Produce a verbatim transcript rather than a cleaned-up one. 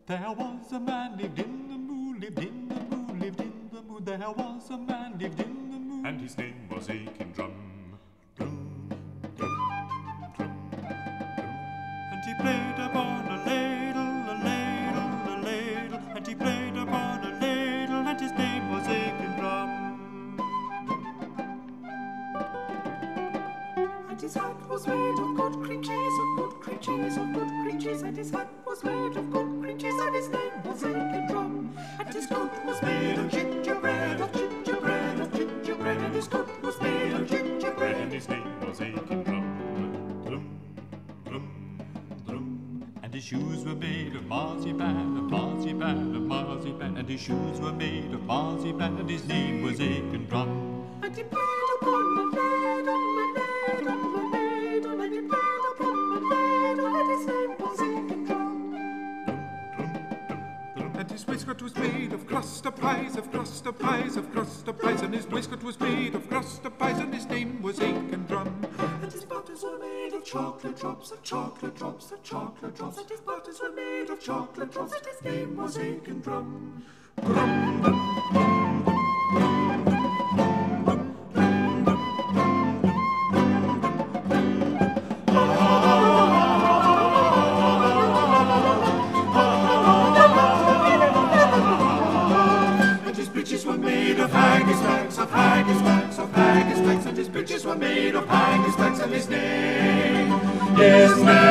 There was a man lived in the moon, lived in the moon, lived in the moon. There was a man lived in the moon, and his name was Aiken Drum. Drum, drum, drum, drum. And he played upon a ladle, a ladle, a ladle. And he played upon a ladle, and his name was Aiken Drum. And his hat was made of good cream cheese, of good cream cheese, of good cream cheese. And his hat was made of good cream cheese, and his name was Aiken Drum. And his coat was made of gingerbread, of gingerbread, of gingerbread. And his coat was made of gingerbread, and his name was Aiken Drum. Drum, drum, drum. And his shoes were made of marzipan, of marzipan, of marzipan. And his shoes were made of marzipan, and his name was Aiken Drum. And he played upon a ladle, a ladle, a ladle. And he played upon a ladle, and his name was Aiken Drum. And his waistcoat was made of cluster pies, of cluster pies, of cluster pies. And his waistcoat was made of cluster pies, and his name was Aiken Drum. And his buttons were made of chocolate drops, of chocolate drops, of chocolate drops. And his buttons were made of chocolate drops, and his name was Aiken Drum. Drum, drum, drum, drum, drum, drum. Breeches were made of haggis backs, of haggis backs, of haggis backs, and his breeches were made of haggis backs, and his name, his name.